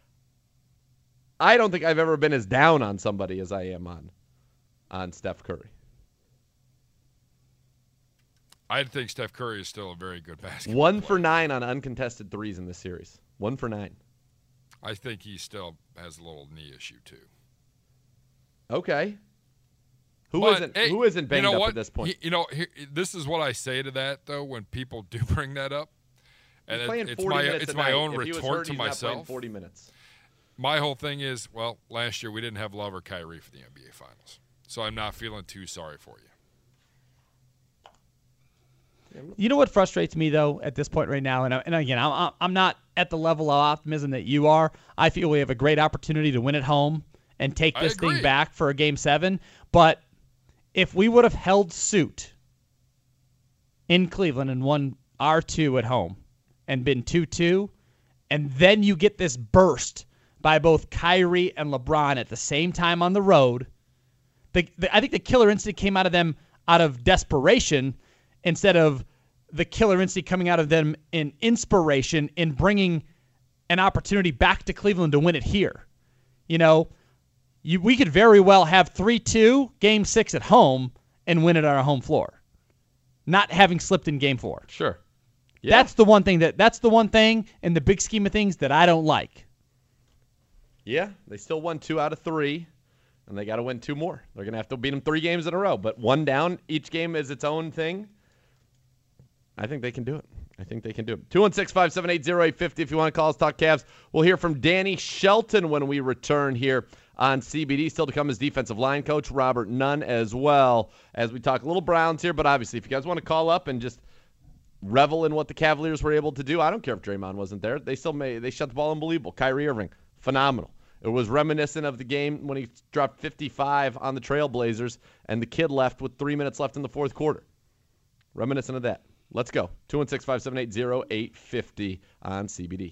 I don't think I've ever been as down on somebody as I am on, on Steph Curry. I think Steph Curry is still a very good basketball One player. for nine on uncontested threes in this series. One for nine. I think he still has a little knee issue too. Okay. Who But, isn't hey, who isn't banged you know up what? at this point? He- you know, here, this is what I say to that though when people do bring that up, and He's it, playing it's forty my minutes it's a my night. own If he was retort hurt, to he's not playing myself. forty minutes. My whole thing is, well, last year we didn't have Love or Kyrie for the N B A Finals, so I'm not feeling too sorry for you. You know what frustrates me though at this point right now, and and again, I'm I'm not at the level of optimism that you are. I feel we have a great opportunity to win at home and take I this agree. thing back for a game seven. But if we would have held suit in Cleveland and won our two at home and been two two, and then you get this burst by both Kyrie and LeBron at the same time on the road, the, the I think the killer instinct came out of them out of desperation, instead of the killer instinct coming out of them in inspiration in bringing an opportunity back to Cleveland to win it here. You know, you, we could very well have three two, game six at home, and win it on our home floor, not having slipped in game four. Sure. Yeah. That's the one thing that that's the one thing in the big scheme of things that I don't like. Yeah, they still won two out of three, and they got to win two more. They're going to have to beat them three games in a row, but one down, each game is its own thing. I think they can do it. I think they can do it. two one six, five seven eight, zero eight five zero if you want to call us, talk Cavs. We'll hear from Danny Shelton when we return here on C B D. Still to come is defensive line coach Robert Nunn as well, as we talk a little Browns here. But obviously, if you guys want to call up and just revel in what the Cavaliers were able to do, I don't care if Draymond wasn't there. They still made, they shut the ball unbelievable. Kyrie Irving, phenomenal. It was reminiscent of the game when he dropped fifty-five on the Trailblazers and the kid left with three minutes left in the fourth quarter. Reminiscent of that. Let's go. two one six, five seven eight, zero eight five zero on C B D.